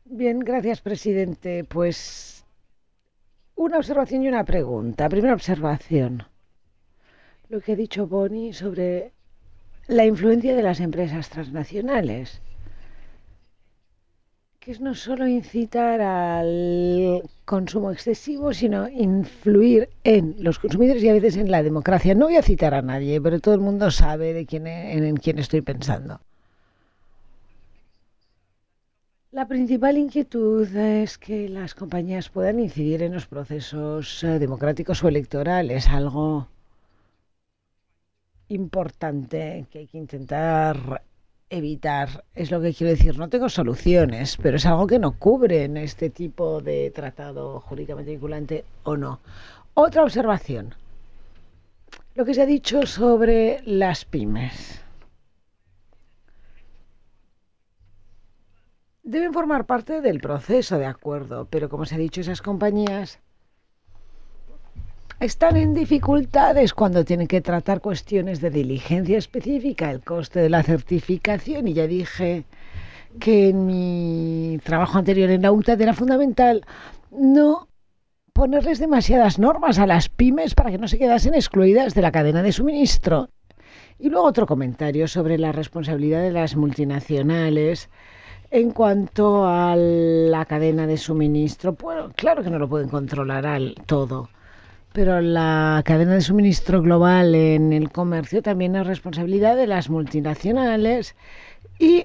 Bien, gracias, presidente. Pues una observación y una pregunta. Primera observación. Lo que ha dicho Boni sobre la influencia de las empresas transnacionales, que es no solo incitar al consumo excesivo, sino influir en los consumidores y a veces en la democracia. No voy a citar a nadie, pero todo el mundo sabe en quién estoy pensando. La principal inquietud es que las compañías puedan incidir en los procesos democráticos o electorales, algo importante que hay que intentar evitar. Es lo que quiero decir. No tengo soluciones, pero es algo que no cubre en este tipo de tratado jurídicamente vinculante o no. Otra observación. Lo que se ha dicho sobre las pymes. Deben formar parte del proceso, de acuerdo, pero como se ha dicho, esas compañías están en dificultades cuando tienen que tratar cuestiones de diligencia específica, el coste de la certificación, y ya dije que en mi trabajo anterior en la UNCTAD era fundamental no ponerles demasiadas normas a las pymes para que no se quedasen excluidas de la cadena de suministro. Y luego otro comentario sobre la responsabilidad de las multinacionales en cuanto a la cadena de suministro. Bueno, claro que no lo pueden controlar al todo, pero la cadena de suministro global en el comercio también es responsabilidad de las multinacionales y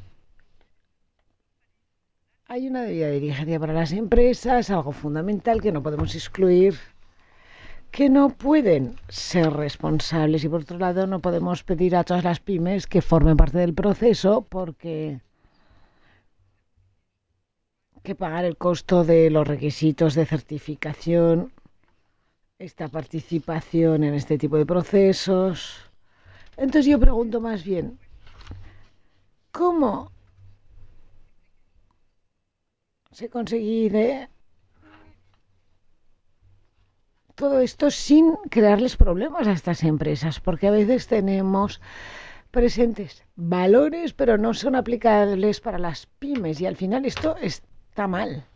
hay una debida diligencia para las empresas, algo fundamental que no podemos excluir, que no pueden ser responsables y por otro lado no podemos pedir a todas las pymes que formen parte del proceso porque que pagar el costo de los requisitos de certificación, esta participación en este tipo de procesos. Entonces yo pregunto más bien, ¿cómo se consigue todo esto sin crearles problemas a estas empresas? Porque a veces tenemos presentes valores, pero no son aplicables para las pymes y al final esto está mal.